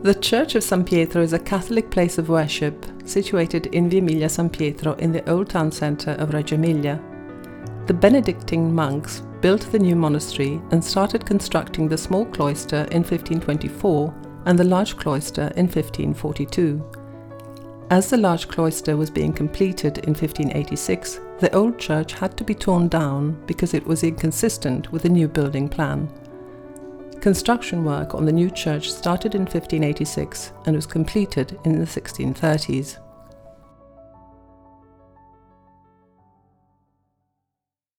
The Church of San Pietro is a Catholic place of worship situated in Via Emilia San Pietro in the old town centre of Reggio Emilia. The Benedictine monks built the new monastery and started constructing the small cloister in 1524 and the large cloister in 1542. As the large cloister was being completed in 1586, the old church had to be torn down because it was inconsistent with the new building plan. Construction work on the new church started in 1586 and was completed in the 1630s.